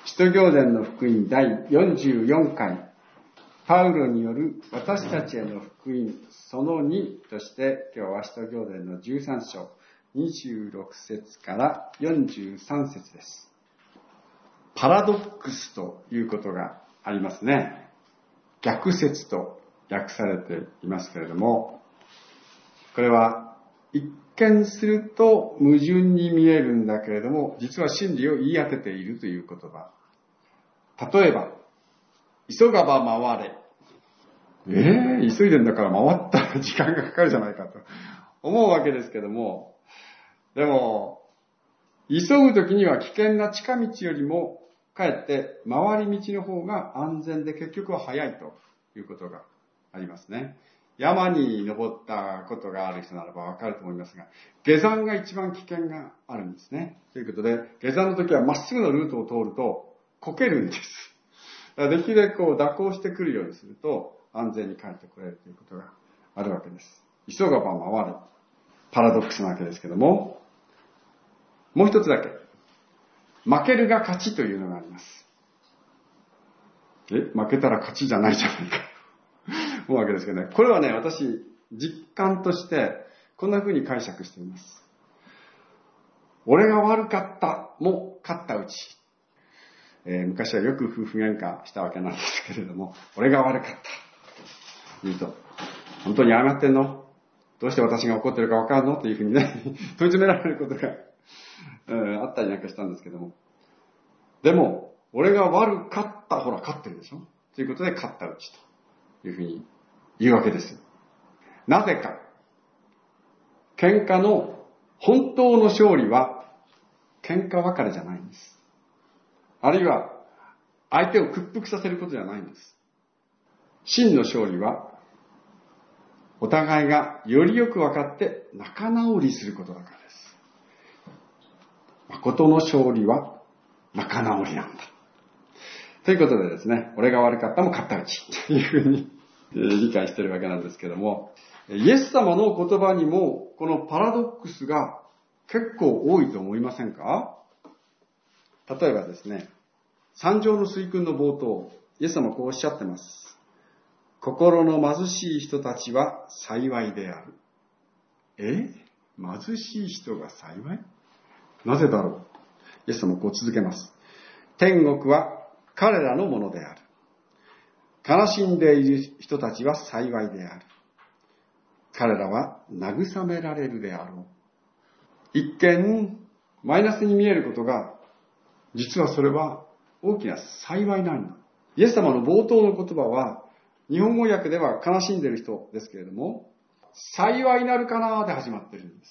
使徒行伝の福音第44回、パウロによる私たちへの福音その2として、今日は使徒行伝の13章26節から43節です。パラドックスということがありますね。逆説と訳されていますけれども、これは一見すると矛盾に見えるんだけれども、実は真理を言い当てているという言葉。例えば、急がば回れ。急いでんだから回ったら時間がかかるじゃないかと思うわけですけども、でも、急ぐときには危険な近道よりも、かえって回り道の方が安全で結局は早いということがありますね。山に登ったことがある人ならばわかると思いますが、下山が一番危険があるんですね。ということで、下山の時はまっすぐのルートを通るとこけるんです。だからできるだけ蛇行してくるようにすると安全に帰ってこれるということがあるわけです。急がば回れ。パラドックスなわけですけども、もう一つだけ。負けるが勝ちというのがあります。負けたら勝ちじゃないじゃないか思うわけですけどね。これはね、私、実感としてこんな風に解釈しています。俺が悪かったも勝ったうち。昔はよく夫婦喧嘩したわけなんですけれども、俺が悪かった言うと、本当に謝ってんの？どうして私が怒ってるか分かるの？というふうにね問い詰められることがあったりなんかしたんですけども、でも俺が悪かった、ほら勝ってるでしょということで勝ったうちというふうに言うわけですよ。なぜか、喧嘩の本当の勝利は喧嘩別れじゃないんです。あるいは相手を屈服させることじゃないんです。真の勝利はお互いがよりよく分かって仲直りすることだからです。誠の勝利は仲直りなんだ。ということでですね、俺が悪かったも勝ったうちというふうに理解しているわけなんですけども、イエス様の言葉にもこのパラドックスが結構多いと思いませんか？例えばですね、三条の水訓の冒頭、イエス様はこうおっしゃってます。心の貧しい人たちは幸いである。貧しい人が幸い？なぜだろう？イエス様はこう続けます。天国は彼らのものである。悲しんでいる人たちは幸いである。彼らは慰められるであろう。一見、マイナスに見えることが、実はそれは大きな幸いなんだ。イエス様の冒頭の言葉は、日本語訳では悲しんでいる人ですけれども、幸いなるかなで始まっているんです。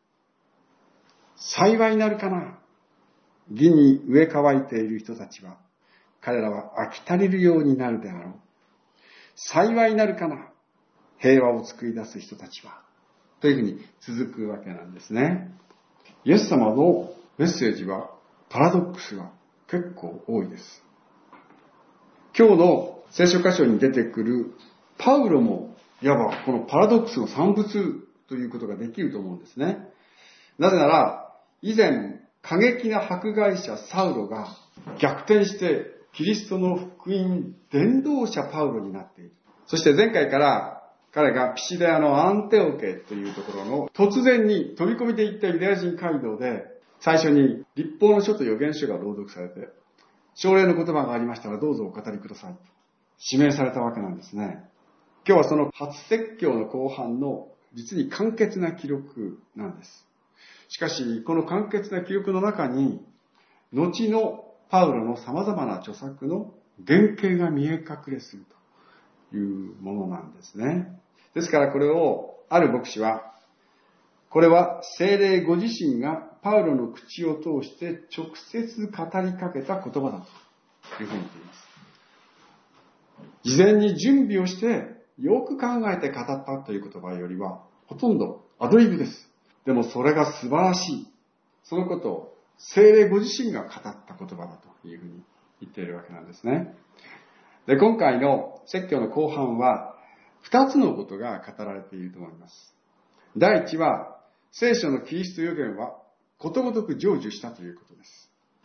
幸いなるかな。義に植え乾いている人たちは、彼らは飽き足りるようになるであろう。幸いなるかな。平和を作り出す人たちは。というふうに続くわけなんですね。イエス様のメッセージは、パラドックスが結構多いです。今日の聖書箇所に出てくるパウロも、いわばこのパラドックスの産物ということができると思うんですね。なぜなら、以前、過激な迫害者サウロが逆転してキリストの福音伝道者パウロになっている。そして前回から彼がピシデアのアンテオケというところの突然に飛び込みで行ったユダヤ人街道で最初に律法の書と預言書が朗読されて、奨励の言葉がありましたらどうぞお語りくださいと指名されたわけなんですね。今日はその初説教の後半の実に簡潔な記録なんです。しかしこの簡潔な記録の中に後のパウロの様々な著作の原型が見え隠れするというものなんですね。ですからこれをある牧師は、これは聖霊ご自身がパウロの口を通して直接語りかけた言葉だというふうに言っています。事前に準備をしてよく考えて語ったという言葉よりはほとんどアドリブです。でもそれが素晴らしい。そのことを聖霊ご自身が語った言葉だというふうに言っているわけなんですね。で、今回の説教の後半は2つのことが語られていると思います。第一は、聖書のキリスト預言はことごとく成就したということです。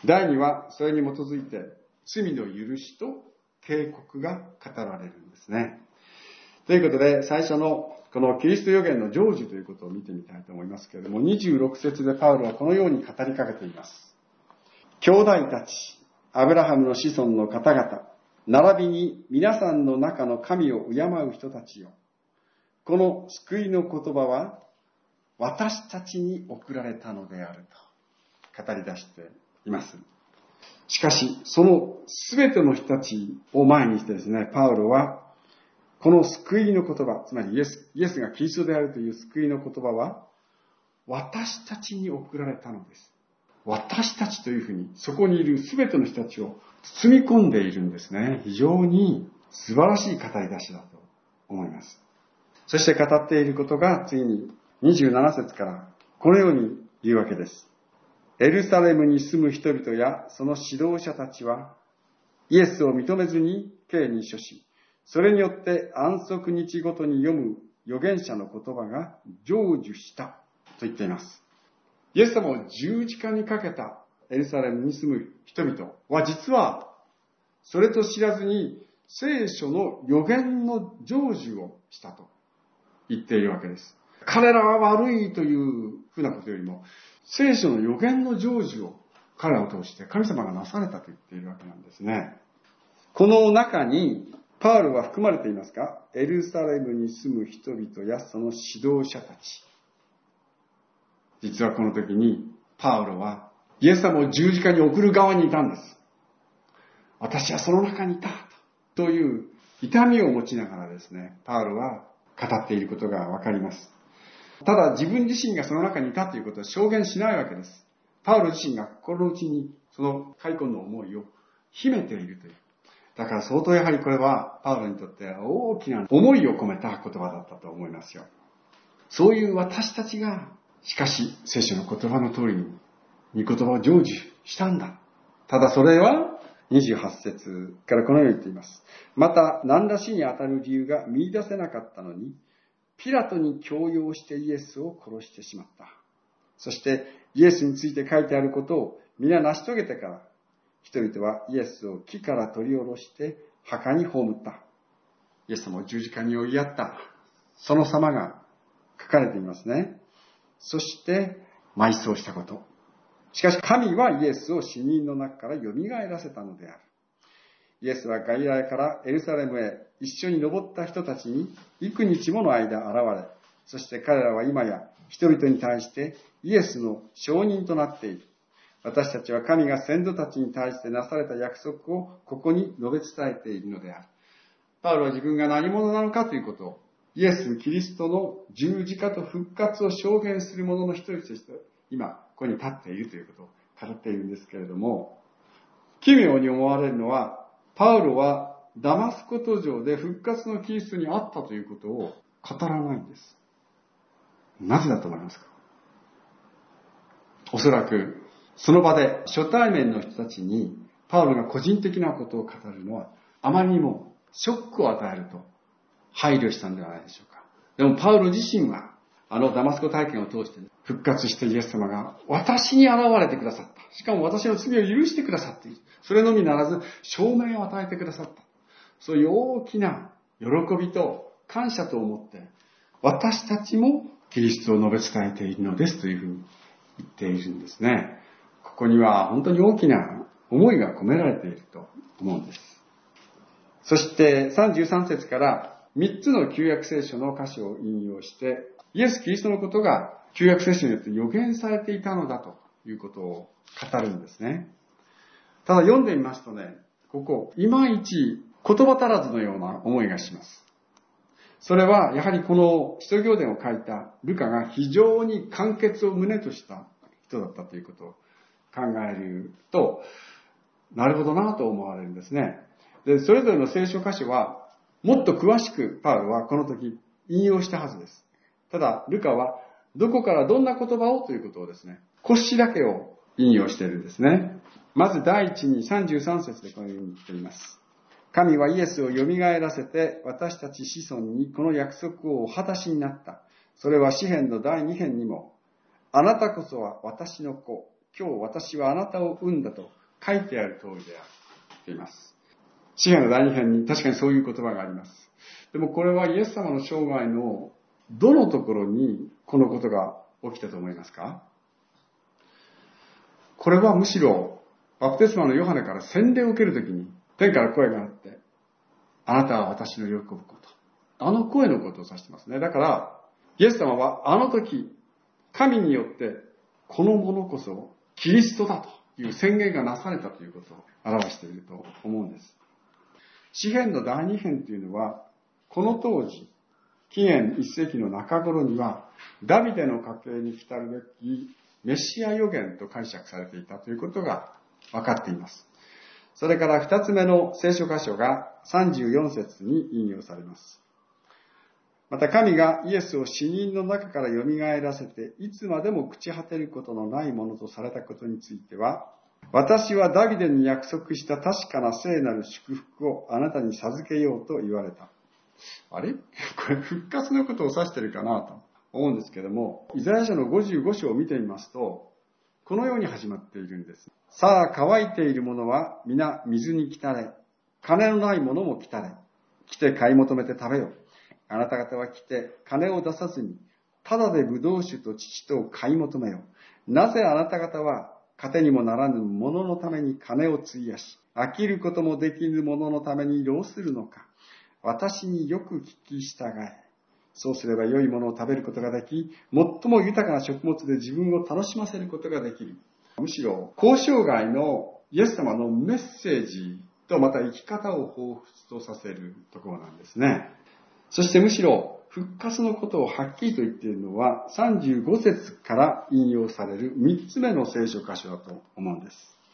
第2はそれに基づいて罪の許しと警告が語られるんですね。ということで、最初のこのキリスト預言の成就ということを見てみたいと思いますけれども、26節でパウロはこのように語りかけています。兄弟たち、アブラハムの子孫の方々、並びに皆さんの中の神を敬う人たちよ。この救いの言葉は私たちに送られたのであると語り出しています。しかし、そのすべての人たちを前にしてですね、パウロはこの救いの言葉、つまりイエスがキリストであるという救いの言葉は私たちに送られたのです。私たちというふうにそこにいるすべての人たちを包み込んでいるんですね。非常に素晴らしい語り出しだと思います。そして語っていることが次に27節からこのように言うわけです。エルサレムに住む人々やその指導者たちはイエスを認めずに刑に処し、それによって安息日ごとに読む預言者の言葉が成就したと言っています。イエス様を十字架にかけたエルサレムに住む人々は実はそれと知らずに聖書の預言の成就をしたと言っているわけです。彼らは悪いというふうなことよりも聖書の預言の成就を彼らを通して神様がなされたと言っているわけなんですね。この中にパウロは含まれていますか？エルサレムに住む人々やその指導者たち。実はこの時にパウロはイエス様を十字架に送る側にいたんです。私はその中にいたという痛みを持ちながらですね、パウロは語っていることがわかります。ただ自分自身がその中にいたということは証言しないわけです。パウロ自身が心の内にその悔恨の思いを秘めているという。だから相当やはりこれはパウロにとって大きな思いを込めた言葉だったと思いますよ。そういう私たちがしかし聖書の言葉の通りに御言葉を成就したんだ。ただそれは28節からこのように言っています。また何ら死に当たる理由が見出せなかったのにピラトに強要してイエスを殺してしまった。そしてイエスについて書いてあることを皆成し遂げてから人々はイエスを木から取り下ろして墓に葬った。イエス様を十字架に追いやったその様が書かれていますね。そして埋葬したこと。しかし神はイエスを死人の中から蘇らせたのである。イエスはガリラヤからエルサレムへ一緒に登った人たちに幾日もの間現れ、そして彼らは今や人々に対してイエスの証人となっている。私たちは神が先祖たちに対してなされた約束をここに述べ伝えているのである。パウロは自分が何者なのかということをイエス・キリストの十字架と復活を証言する者の一人として今ここに立っているということを語っているんですけれども、奇妙に思われるのはパウロはダマスコ途上で復活のキリストに会ったということを語らないんです。なぜだと思いますか？おそらくその場で初対面の人たちにパウロが個人的なことを語るのはあまりにもショックを与えると配慮したんではないでしょうか。でもパウロ自身はダマスコ体験を通して復活したイエス様が私に現れてくださった。しかも私の罪を許してくださっている。それのみならず証明を与えてくださった。そういう大きな喜びと感謝と思って私たちもキリストを述べ伝えているのですというふうに言っているんですね。ここには本当に大きな思いが込められていると思うんです。そして33節から3つの旧約聖書の箇所を引用してイエス・キリストのことが旧約聖書によって予言されていたのだということを語るんですね。ただ読んでみますとね、ここいまいち言葉足らずのような思いがします。それはやはりこの使徒行伝を書いたルカが非常に簡潔を旨とした人だったということを考えると、なるほどなと思われるんですね。で、それぞれの聖書箇所はもっと詳しくパウロはこの時引用したはずです。ただルカはどこからどんな言葉をということをですね、骨子だけを引用しているんですね。まず第一に33節でこのように言っています。神はイエスを蘇らせて私たち子孫にこの約束をお果たしになった。それは詩編の第2編にも、あなたこそは私の子、 今日私はあなたを産んだと書いてある通りであると言います。詩篇の第2編に確かにそういう言葉があります。でもこれはイエス様の生涯のどのところにこのことが起きたと思いますか？これはむしろバプテスマのヨハネから洗礼を受けるときに天から声があって、あなたは私の喜ぶこと。あの声のことを指してますね。だから、イエス様はあの時、神によってこのものこそキリストだという宣言がなされたということを表していると思うんです。詩篇の第2編というのは、この当時、紀元1世紀の中頃には、ダビデの家系に来たるべきメシア予言と解釈されていたということが分かっています。それから2つ目の聖書箇所が34節に引用されます。また神がイエスを死人の中からよみがえらせて、いつまでも朽ち果てることのないものとされたことについては、私はダビデに約束した確かな聖なる祝福をあなたに授けようと言われた。あれこれ復活のことを指しているかなと思うんですけども、イザヤ書の55章を見てみますと、このように始まっているんです。さあ乾いているものは皆水に来たれ、金のないものも来たれ、来て買い求めて食べよ。あなた方は来て金を出さずに、ただで葡萄酒と乳とを買い求めよ。なぜあなた方は糧にもならぬもののために金を費やし、飽きることもできぬもののために労するのか。私によく聞き従え。そうすれば良いものを食べることができ、最も豊かな食物で自分を楽しませることができる。むしろ、交渉外のイエス様のメッセージとまた生き方を彷彿とさせるところなんですね。そしてむしろ、復活のことをはっきりと言っているのは、35節から引用される3つ目の聖書箇所だと思うんです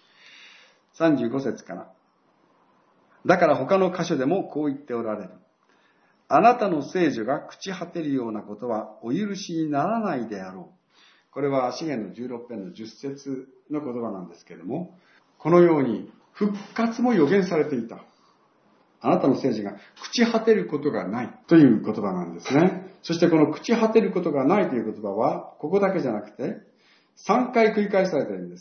。35節から。だから他の箇所でもこう言っておられる。あなたの聖女が朽ち果てるようなことはお許しにならないであろう。これは詩篇の16編の10節の言葉なんですけれども、このように復活も予言されていた。あなたの聖女が朽ち果てることがないという言葉なんですね。そしてこの朽ち果てることがないという言葉は、ここだけじゃなくて、3回繰り返されているんです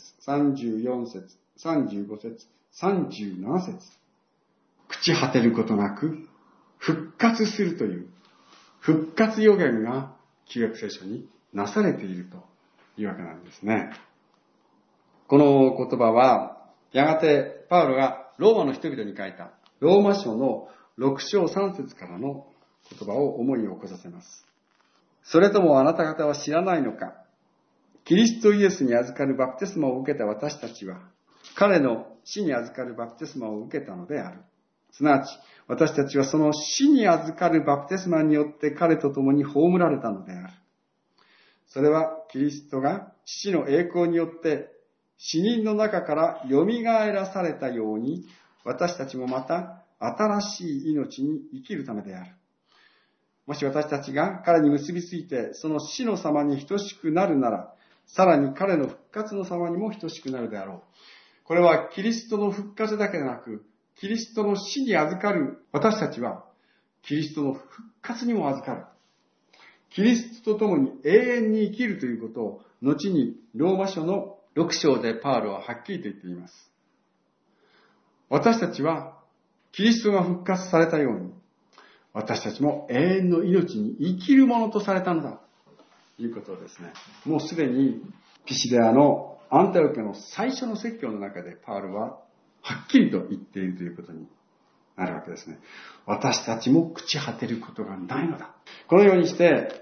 。34節、35節、37節。朽ち果てることなく、復活するという、復活予言が旧約聖書になされているというわけなんですね。この言葉は、やがてパウロがローマの人々に書いた、ローマ書の6章3節からの言葉を思いを起こさせます。それともあなた方は知らないのか。キリストイエスに預かるバプテスマを受けた私たちは、彼の死に預かるバプテスマを受けたのである。すなわち、私たちはその死に預かるバプテスマによって彼と共に葬られたのである。それはキリストが父の栄光によって死人の中から蘇らされたように、私たちもまた新しい命に生きるためである。もし私たちが彼に結びついてその死の様に等しくなるなら、さらに彼の復活の様にも等しくなるであろう。これはキリストの復活だけでなく、キリストの死に預かる私たちは、キリストの復活にも預かる。キリストと共に永遠に生きるということを、後にローマ書の6章でパウロははっきりと言っています。私たちは、キリストが復活されたように、私たちも永遠の命に生きるものとされたのだ。ということをですね、もうすでにピシデアのアンテオケの最初の説教の中でパウロははっきりと言っているということになるわけですね。私たちも朽ち果てることがないのだ。このようにして、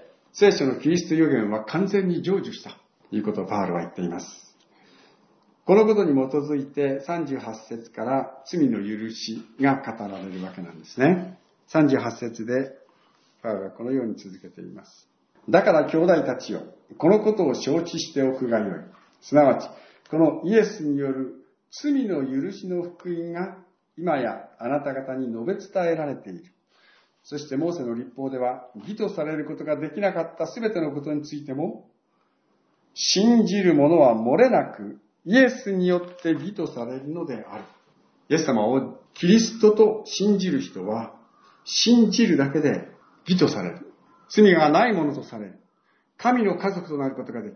聖書のキリスト予言は完全に成就したということをパウロは言っています。このことに基づいて38節から罪の許しが語られるわけなんですね。38節でパウロはこのように続けています。だから兄弟たちよ、このことを承知しておくがよい。すなわち、このイエスによる罪の許しの福音が今やあなた方に述べ伝えられている。そしてモーセの律法では義とされることができなかったすべてのことについても、信じる者は漏れなくイエスによって義とされるのである。イエス様をキリストと信じる人は、信じるだけで義とされる。罪がないものとされる。神の家族となることができる。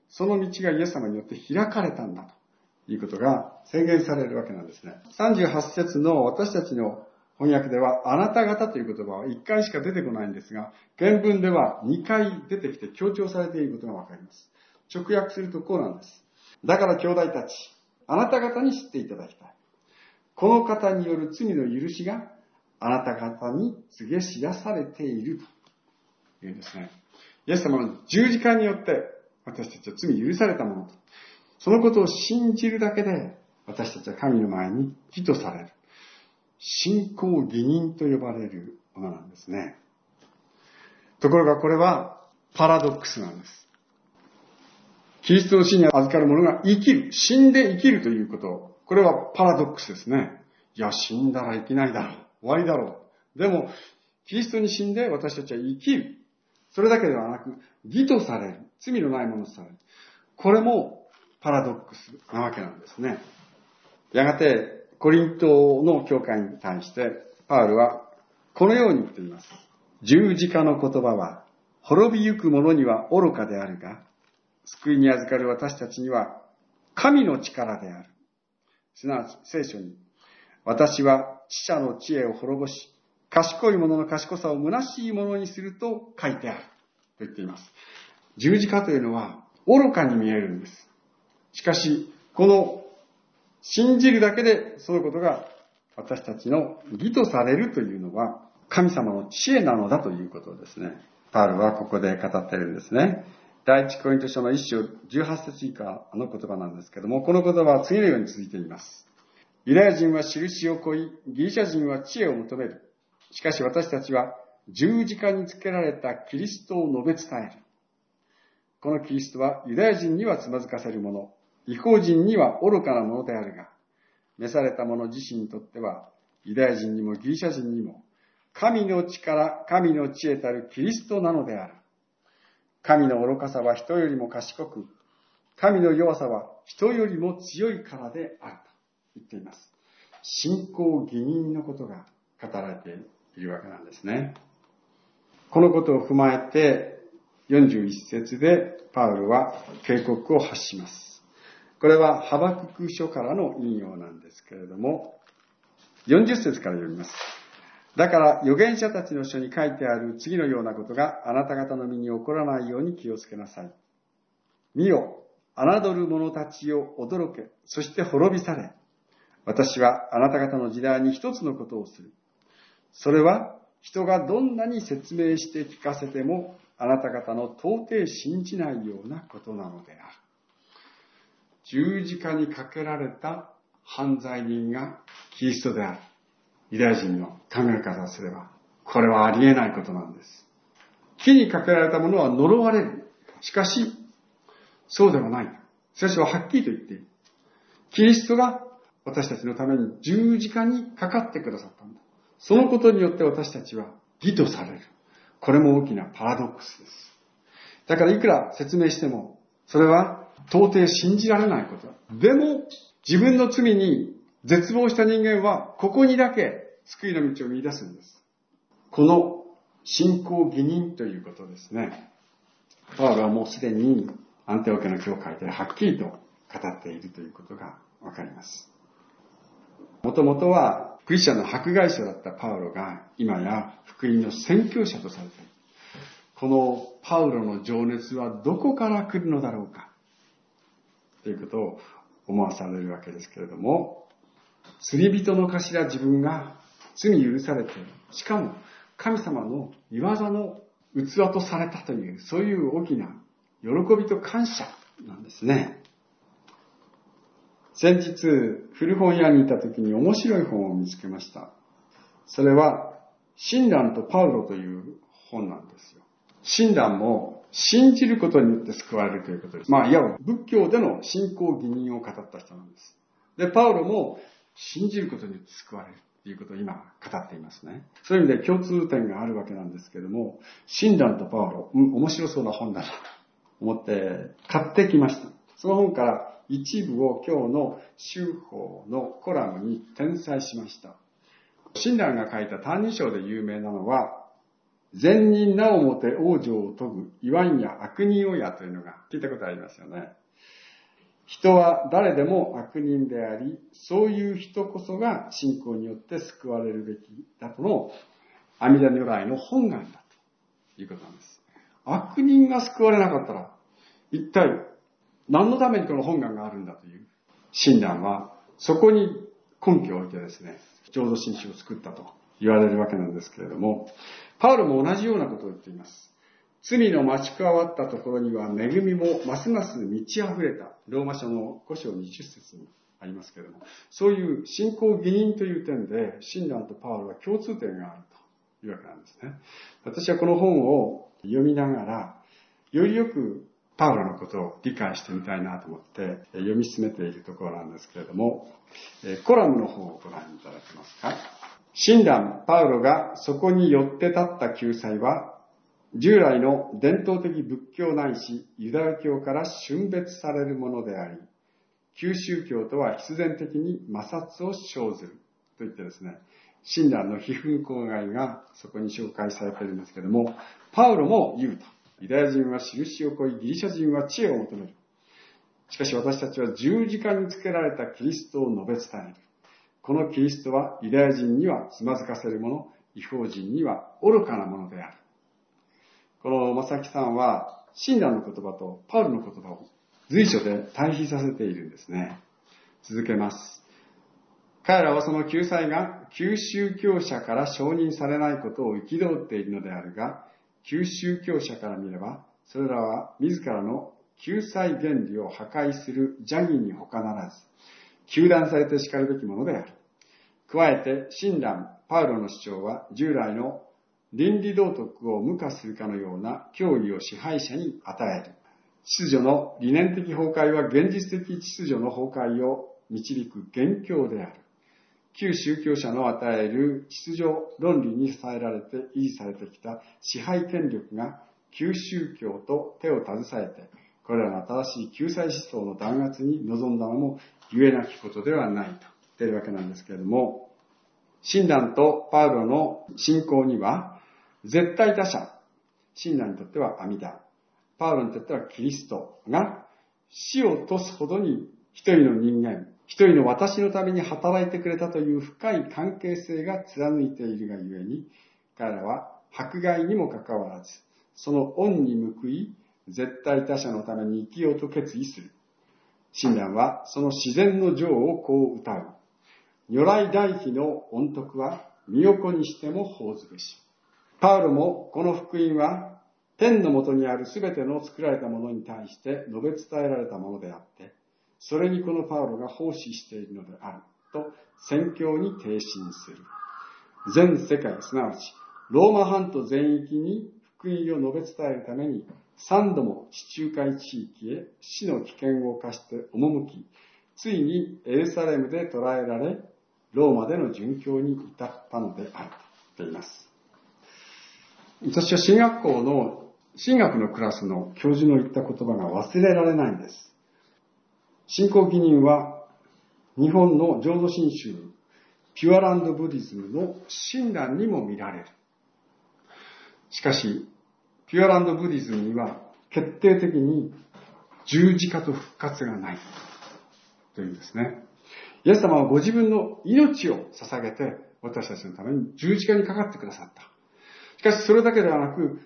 その道がイエス様によって開かれたんだということが宣言されるわけなんですね。38節の私たちの翻訳では、あなた方という言葉は1回しか出てこないんですが、原文では2回出てきて強調されていることがわかります。直訳するとこうなんです。だから兄弟たち、あなた方に知っていただきたい。この方による罪の許しがあなた方に告げ知らされているというんですね。イエス様の十字架によって私たちは罪許されたものと。そのことを信じるだけで私たちは神の前に義とされる。信仰義人と呼ばれるものなんですね。ところがこれはパラドックスなんです。キリストの死に預かる者が生きる、死んで生きるということ、これはパラドックスですね。いや、死んだら生きないだろう。終わりだろう。でも、キリストに死んで私たちは生きる。それだけではなく、義とされる。罪のないものとされる。これもパラドックスなわけなんですね。やがて、コリントの教会に対して、パウルはこのように言っています。十字架の言葉は、滅びゆく者には愚かであるが、救いに預かる私たちには神の力である。すなわち聖書に、私は知者の知恵を滅ぼし、賢い者の賢さを虚しいものにすると書いてある。と言っています。十字架というのは愚かに見えるんです。しかし、この信じるだけでそのことが私たちの義とされるというのは神様の知恵なのだということですね。パウルはここで語っているんですね。第一コリント書の1章18節以下の言葉なんですけども、この言葉は次のように続いています。ユダヤ人は印を乞い、ギリシャ人は知恵を求める。しかし私たちは十字架につけられたキリストを述べ伝える。このキリストはユダヤ人にはつまずかせるもの、異邦人には愚かなものであるが、召された者自身にとっては、ユダヤ人にもギリシャ人にも、神の力、神の知恵たるキリストなのである。神の愚かさは人よりも賢く、神の弱さは人よりも強いからであると言っています。信仰義人のことが語られているわけなんですね。このことを踏まえて、41節でパウルは警告を発します。これはハバクク書からの引用なんですけれども、40節から読みます。だから預言者たちの書に書いてある次のようなことがあなた方の身に起こらないように気をつけなさい。見よ、侮る者たちを驚け、そして滅び去れ。私はあなた方の時代に一つのことをする。それは人がどんなに説明して聞かせてもあなた方の到底信じないようなことなのである。十字架にかけられた犯罪人がキリストである。ユダヤ人の考え方をすれば、これはありえないことなんです。木にかけられたものは呪われる。しかし、そうではない。聖書ははっきりと言っている。キリストが私たちのために十字架にかかってくださったんだ。そのことによって私たちは義とされる。これも大きなパラドックスです。だからいくら説明しても、それは到底信じられないことだ。でも、自分の罪に絶望した人間は、ここにだけ救いの道を見出すんです。この信仰義人ということですね。パウロはもうすでにアンテオケの教会ではっきりと語っているということがわかります。もともとはクリスチャンの迫害者だったパウロが今や福音の宣教者とされている。このパウロの情熱はどこから来るのだろうかということを思わされるわけですけれども、罪人の頭自分が罪許されて、しかも神様の御業の器とされたという、そういう大きな喜びと感謝なんですね。先日、古本屋にいた時に面白い本を見つけました。それは、親鸞とパウロという本なんですよ。親鸞も信じることによって救われるということです。いわば仏教での信仰義人を語った人なんです。で、パウロも信じることによって救われるということを今語っていますね。そういう意味で共通点があるわけなんですけども、親鸞とパウロ、面白そうな本だなと思って買ってきました。その本から一部を今日の修法のコラムに転載しました。親鸞が書いた歎異抄で有名なのは、 善人なおもて往生を問ぐ、いわんや悪人をやというのが聞いたことありますよね。人は誰でも悪人であり、そういう人こそが信仰によって救われるべきだとの阿弥陀如来の本願だということなんです。悪人が救われなかったら、一体何のためにこの本願があるんだという親鸞は、そこに根拠を置いてですね、浄土真宗を作ったと言われるわけなんですけれども、パウロも同じようなことを言っています。罪の待ち加わったところには恵みもますます満ち溢れた。ローマ書の5章20節にありますけれども、そういう信仰義人という点で、親鸞とパウロは共通点があるというわけなんですね。私はこの本を読みながら、よりよくパウロのことを理解してみたいなと思って読み進めているところなんですけれども、コラムの方をご覧いただけますか。親鸞パウロがそこによって立った救済は、従来の伝統的仏教ないしユダヤ教から峻別されるものであり、旧宗教とは必然的に摩擦を生ずるといってですね、親鸞の批評口外がそこに紹介されているんですけれども、パウロも言うと。ユダヤ人は印を恋い、ギリシャ人は知恵を求める。しかし私たちは十字架につけられたキリストを述べ伝える。このキリストはユダヤ人にはつまずかせるもの、異邦人には愚かなものである。この正木さんは、親鸞の言葉とパウロの言葉を随所で対比させているんですね。続けます。彼らはその救済が旧宗教者から承認されないことを憤っているのであるが、旧宗教者から見れば、それらは自らの救済原理を破壊する邪義に他ならず、糾弾されて叱るべきものである。加えて、親鸞、パウロの主張は従来の倫理道徳を無化するかのような教義を支配者に与える。秩序の理念的崩壊は現実的秩序の崩壊を導く元凶である。旧宗教者の与える秩序論理に支えられて維持されてきた支配権力が旧宗教と手を携えて、これらの新しい救済思想の弾圧に臨んだのもゆえなきことではないと言っているわけなんですけれども、親鸞とパウロの信仰には絶対他者、親鸞にとっては阿弥陀、パウロにとってはキリストが死を賭すほどに一人の人間、一人の私のために働いてくれたという深い関係性が貫いているがゆえに、彼らは迫害にもかかわらず、その恩に報い、絶対他者のために生きようと決意する。親鸞はその自然の情をこう歌う。如来大悲の恩徳は身を粉にしても報ずべし。パウロもこの福音は天の下にあるすべての作られたものに対して述べ伝えられたものであって、それにこのパウロが奉仕しているのであると宣教に呈信する。全世界、すなわちローマ半島全域に福音を述べ伝えるために3度も地中海地域へ死の危険を冒して赴き、ついにエルサレムで捕らえられ、ローマでの殉教に至ったのであると言います。私は進学校の神学のクラスの教授の言った言葉が忘れられないんです。信仰義人は日本の浄土真宗ピュアランドブディズムの親鸞にも見られる。しかしピュアランドブディズムには決定的に十字架と復活がないというんですね。イエス様はご自分の命を捧げて私たちのために十字架にかかってくださった。しかしそれだけではなく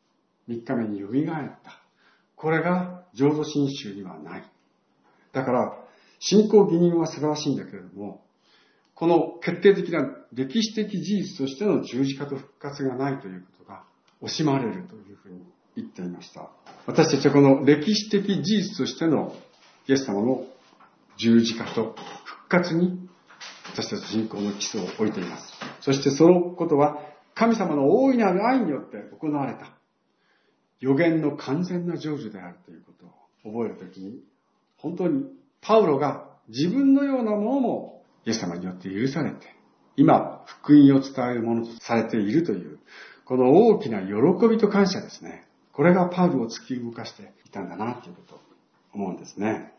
3日目によみがえった。これが浄土真宗にはない。だから信仰義人は素晴らしいんだけれども、この決定的な歴史的事実としての十字架と復活がないということが惜しまれるというふうに言っていました。私たちはこの歴史的事実としてのイエス様の十字架と復活に私たち信仰の基礎を置いています。そしてそのことは神様の大いなる愛によって行われた予言の完全な成就であるということを覚えるときに、本当にパウロが自分のようなものもイエス様によって許されて、今福音を伝えるものとされているというこの大きな喜びと感謝ですね。これがパウロを突き動かしていたんだなということを思うんですね。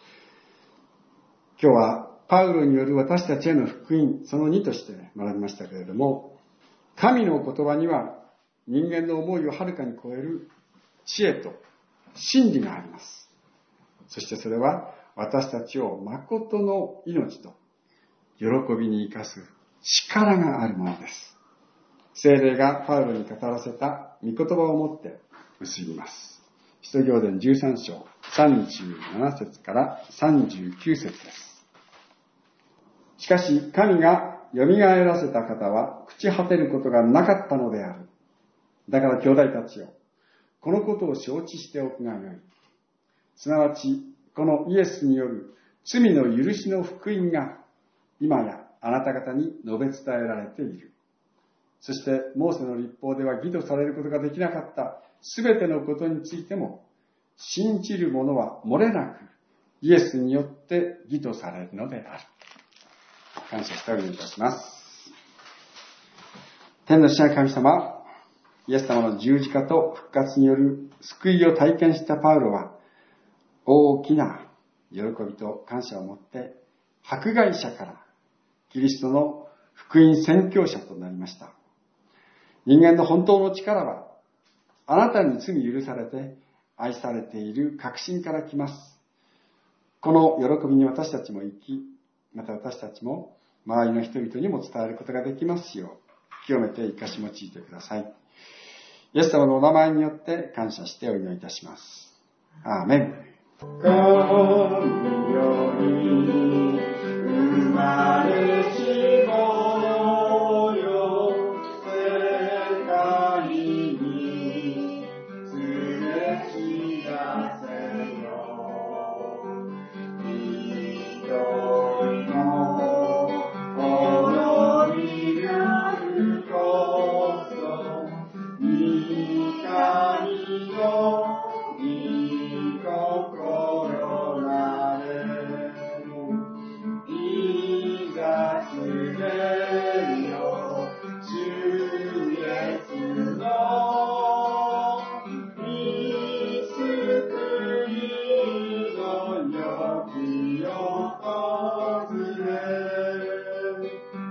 今日はパウロによる私たちへの福音、その2として学びましたけれども、神の言葉には人間の思いをはるかに超える知恵と真理があります。そしてそれは私たちを誠の命と喜びに生かす力があるものです。聖霊がパウロに語らせた御言葉をもって結びます。使徒行伝13章37節から39節です。しかし神が蘇らせた方は朽ち果てることがなかったのである。だから兄弟たちよ、このことを承知しておくがよい。すなわちこのイエスによる罪の許しの福音が今やあなた方に述べ伝えられている。そしてモーセの律法では義とされることができなかったすべてのことについても、信じる者は漏れなくイエスによって義とされるのである。感謝してお祈りいたします。天の父なる神様、イエス様の十字架と復活による救いを体験したパウロは、大きな喜びと感謝を持って迫害者からキリストの福音宣教者となりました。人間の本当の力はあなたに罪許されて愛されている確信から来ます。この喜びに私たちも生き、また私たちも周りの人々にも伝えることができますよう、清めて生かし用いてください。イエス様のお名前によって感謝してお祈りいたします。アーメン。神より生まれし者よ、世界に連れ知らせよ。一人のこになるこそ、光の心なれ。いざ告げよ、主イエスの御救いの良き訪れ。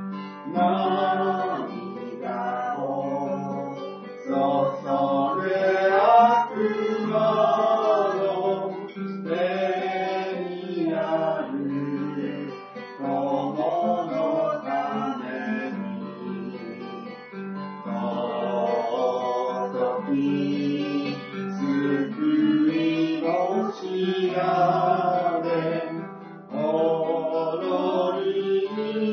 涙を注げ悪魔の手にある友のために、尊き救いの知られ、踊り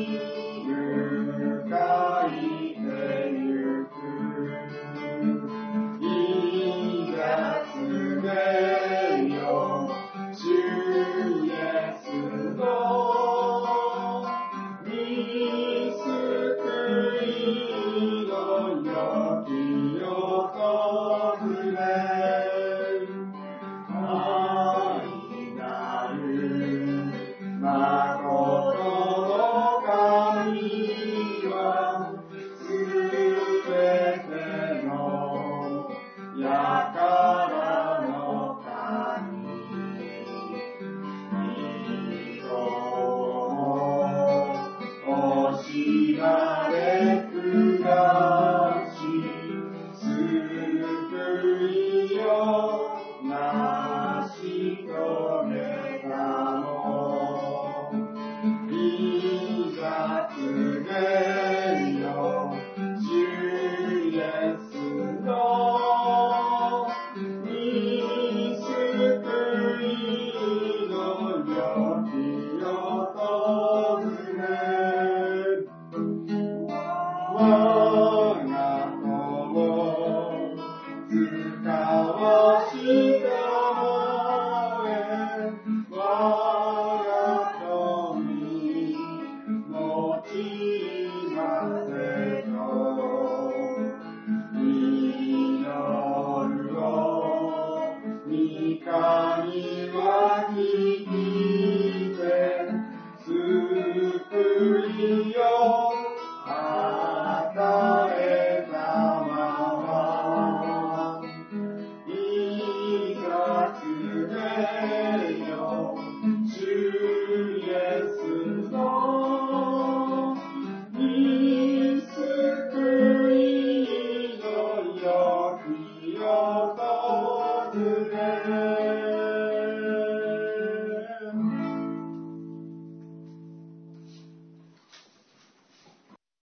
迎えてゆく。いざ告げよ、主イエスの御救いの良き訪れ。愛なる